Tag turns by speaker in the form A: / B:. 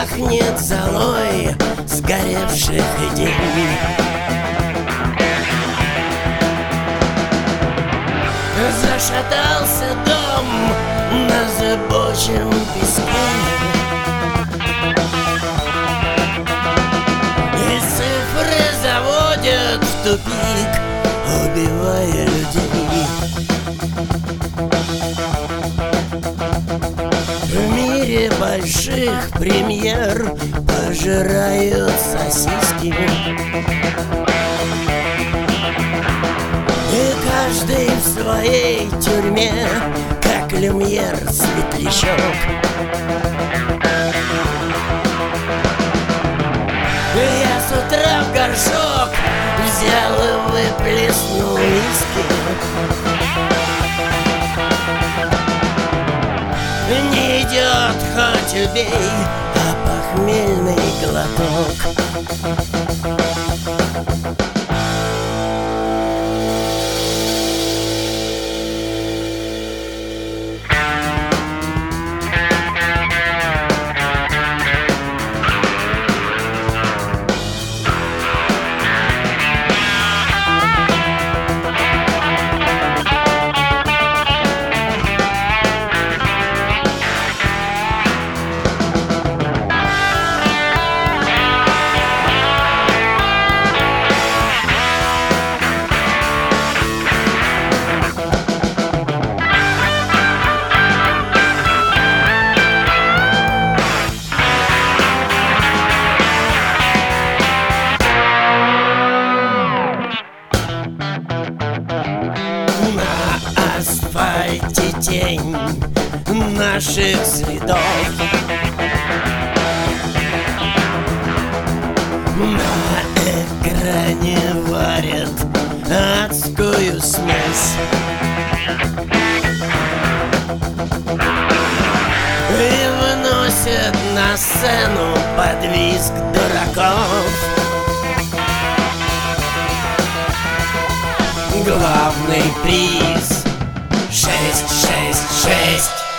A: Пахнет золой сгоревших идей. Зашатался дом на зыбучем песке, и цифры заводят в тупик, убивая людей. В мире больших премьер пожирают сосиски, и каждый в своей тюрьме, как Люмьер Светлячок. Я с утра в горшок взял и выплеснул виски. Не идет, хоть убей, а похмельный глоток. Асфальте тень наших следов, на экране варят адскую смесь, и выносят на сцену под визг дураков. Главный приз 666.